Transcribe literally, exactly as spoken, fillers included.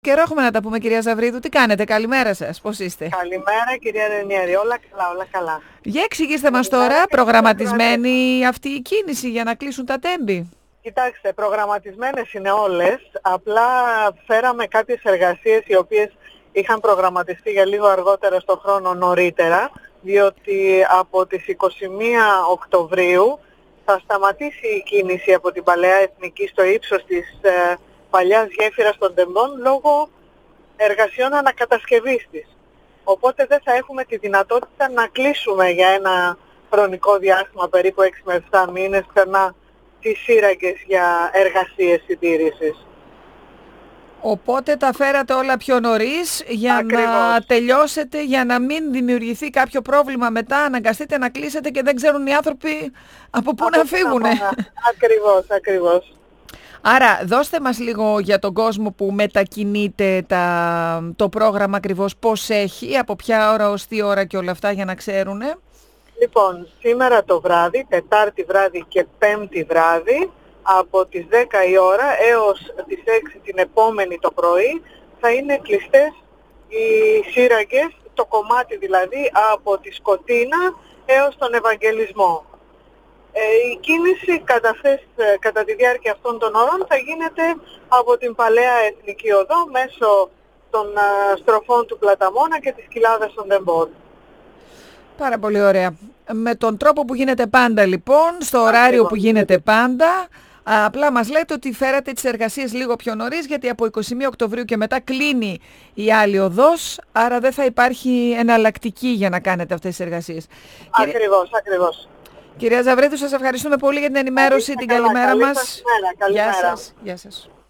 Καιρό έχουμε να τα πούμε, κυρία Ζαβρίδου. Τι κάνετε, καλημέρα σας, πώς είστε? Καλημέρα, κυρία Ρενιέρη. Όλα καλά, όλα καλά. Για εξηγήστε μας τώρα, προγραμματισμένη αυτή η κίνηση για να κλείσουν τα τέμπη? Κοιτάξτε, προγραμματισμένες είναι όλες. Απλά φέραμε κάποιες εργασίες οι οποίες είχαν προγραμματιστεί για λίγο αργότερα στο χρόνο νωρίτερα, διότι από τις είκοσι μία Οκτωβρίου θα σταματήσει η κίνηση από την Παλαιά Εθνική στο ύψος της ε, παλιάς γέφυρας των Τεμπών λόγω εργασιών ανακατασκευής της. Οπότε δεν θα έχουμε τη δυνατότητα να κλείσουμε για ένα χρονικό διάστημα, περίπου έξι με επτά μήνες, ξανά τις σύραγγες για εργασίες συντήρησης. Οπότε τα φέρατε όλα πιο νωρίς για Ακριβώς. να τελειώσετε, για να μην δημιουργηθεί κάποιο πρόβλημα μετά, αναγκαστείτε να κλείσετε και δεν ξέρουν οι άνθρωποι από πού να φύγουνε. Ακριβώς, ακριβώς. Άρα δώστε μας λίγο για τον κόσμο που μετακινείται τα, το πρόγραμμα ακριβώς πώς έχει, από ποια ώρα ως τι ώρα και όλα αυτά για να ξέρουνε. Λοιπόν, σήμερα το βράδυ, Τετάρτη βράδυ και Πέμπτη βράδυ, από τις δέκα η ώρα έως τις έξι την επόμενη το πρωί, θα είναι κλειστές οι σύραγγες, το κομμάτι δηλαδή από τη Σκοτίνα έως τον Ευαγγελισμό. Ε, η κίνηση κατά, αυτές, κατά τη διάρκεια αυτών των ώρων θα γίνεται από την Παλαιά Εθνική Οδό μέσω των α, στροφών του Πλαταμόνα και της Κοιλάδας των Τεμπών. Πάρα πολύ ωραία. Με τον τρόπο που γίνεται πάντα λοιπόν, στο ωράριο Ακριβώς. που γίνεται πάντα, απλά μας λέτε ότι φέρατε τις εργασίες λίγο πιο νωρίς, γιατί από είκοσι μία Οκτωβρίου και μετά κλείνει η άλλη οδός, άρα δεν θα υπάρχει εναλλακτική για να κάνετε αυτές τις εργασίες. Ακριβώς, ακριβώς. Κυρία Ζαβρίδου, σας ευχαριστούμε πολύ για την ενημέρωση, την καλά, καλημέρα καλή μας. σας μέρα, καλημέρα. Γεια σας. Γεια σας.